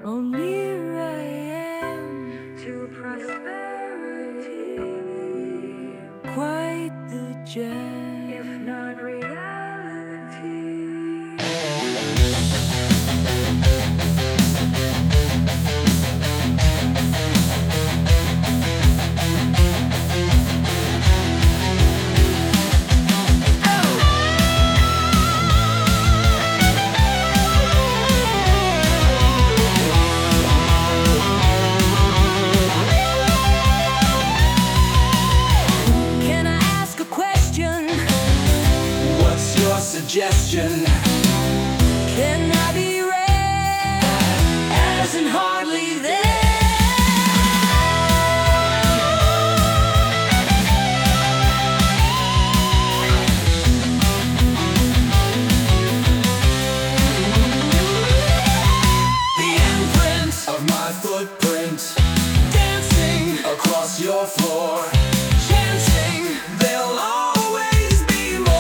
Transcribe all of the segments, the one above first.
Oh, near I am to prosperity, quite the gem, if not reality. Suggestion. Can I be rare, as in hardly there? The imprint of my footprint dancing across your floor, chanting they'll always be more.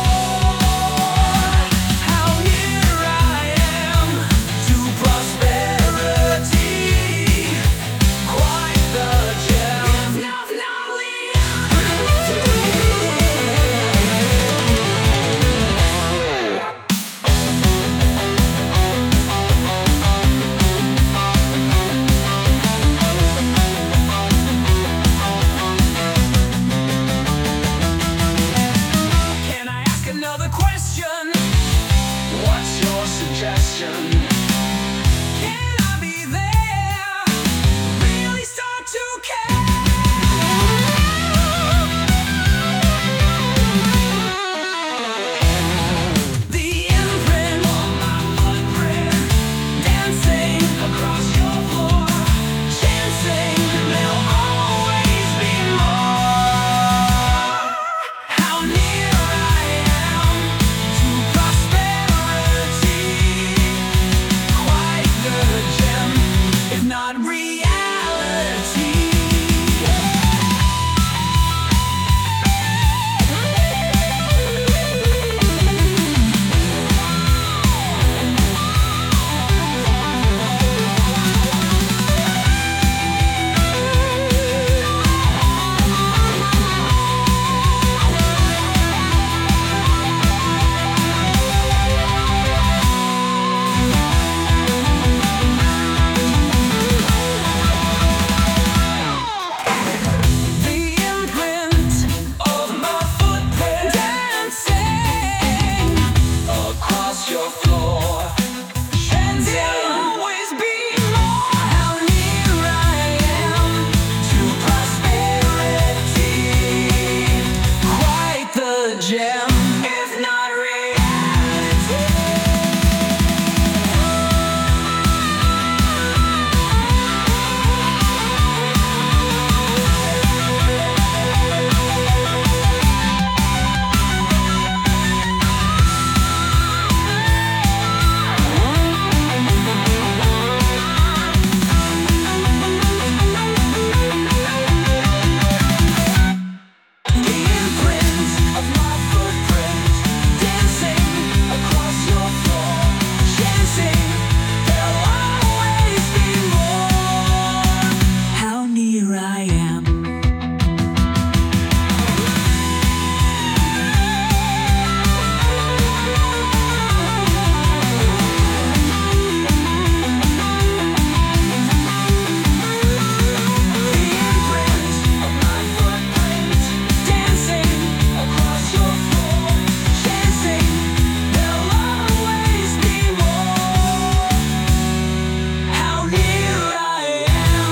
What's your suggestion? Can I be there? Really start to care. The imprint on my footprint, dancing across your floor, chancing there'll always be more. How near I am to prosperity, quite the gem, if not reality. Your floor, and there'll always be more. How near I am to prosperity, quite the gem, if not reality.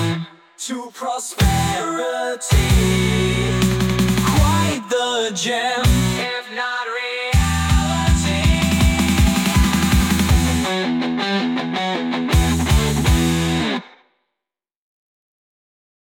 To prosperity, quite the gem.